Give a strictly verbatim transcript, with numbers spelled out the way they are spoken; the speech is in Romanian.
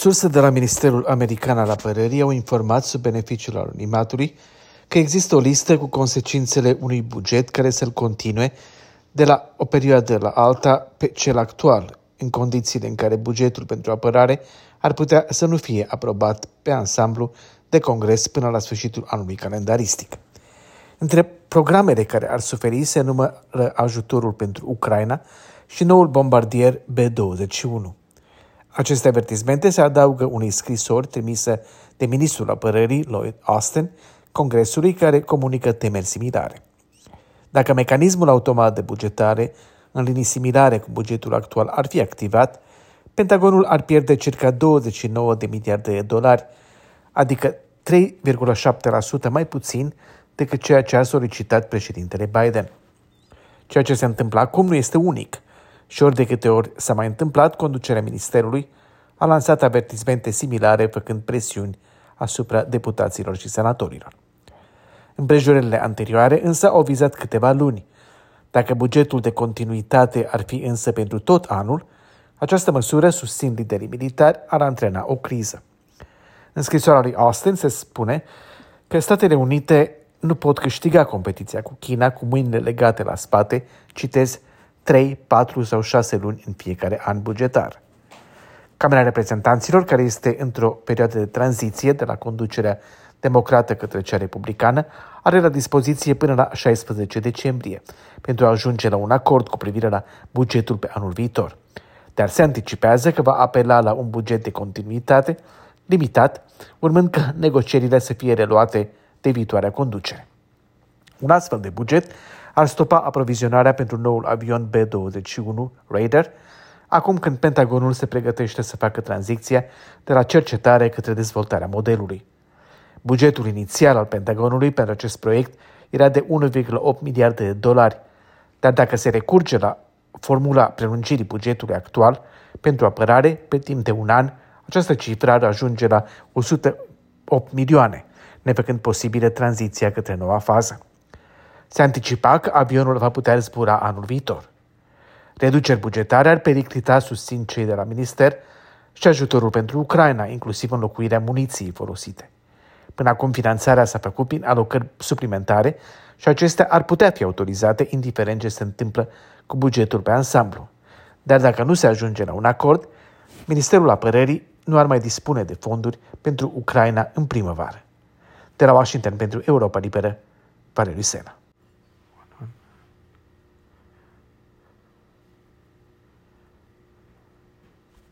Surse de la Ministerul American al Apărării au informat sub beneficiul anonimatului că există o listă cu consecințele unui buget care să-l continue de la o perioadă la alta pe cel actual, în condițiile în care bugetul pentru apărare ar putea să nu fie aprobat pe ansamblu de Congres până la sfârșitul anului calendaristic. Între programele care ar suferi se numără ajutorul pentru Ucraina și noul bombardier B douăzeci și unu. Aceste avertismente se adaugă unei scrisori trimise de ministrul apărării Lloyd Austin Congresului, care comunică temeri similare. Dacă mecanismul automat de bugetare în linii similare cu bugetul actual ar fi activat, Pentagonul ar pierde circa douăzeci și nouă de miliarde de dolari, adică trei virgulă șapte la sută mai puțin decât ceea ce a solicitat președintele Biden. Ceea ce se întâmplă acum nu este unic și ori de câte ori s-a mai întâmplat, conducerea ministerului a lansat avertismente similare, făcând presiuni asupra deputaților și senatorilor. Împrejurările anterioare însă au vizat câteva luni. Dacă bugetul de continuitate ar fi însă pentru tot anul, această măsură, susțin liderii militari, ar antrena o criză. În scrisoarea lui Austin se spune că Statele Unite nu pot câștiga competiția cu China cu mâinile legate la spate, citez, trei, patru sau șase luni în fiecare an bugetar. Camera Reprezentanților, care este într-o perioadă de tranziție de la conducerea democrată către cea republicană, are la dispoziție până la șaisprezece decembrie pentru a ajunge la un acord cu privire la bugetul pe anul viitor. Dar se anticipează că va apela la un buget de continuitate limitat, urmând ca negocierile să fie reluate de viitoarea conducere. Un astfel de buget ar stopa aprovizionarea pentru noul avion B douăzeci și unu Raider, acum când Pentagonul se pregătește să facă tranziția de la cercetare către dezvoltarea modelului. Bugetul inițial al Pentagonului pentru acest proiect era de unu virgulă opt miliarde de dolari, dar dacă se recurge la formula prelungirii bugetului actual pentru apărare pe timp de un an, această cifră ar ajunge la o sută opt milioane, nefăcând posibilă tranziția către noua fază. Se anticipa că avionul va putea zbura anul viitor. Reduceri bugetare ar periclita, susțin cei de la minister, și ajutorul pentru Ucraina, inclusiv înlocuirea muniției folosite. Până acum, finanțarea s-a făcut prin alocări suplimentare și acestea ar putea fi autorizate indiferent ce se întâmplă cu bugetul pe ansamblu. Dar dacă nu se ajunge la un acord, Ministerul Apărării nu ar mai dispune de fonduri pentru Ucraina în primăvară. De la Washington pentru Europa Liberă, Valeriu Sena.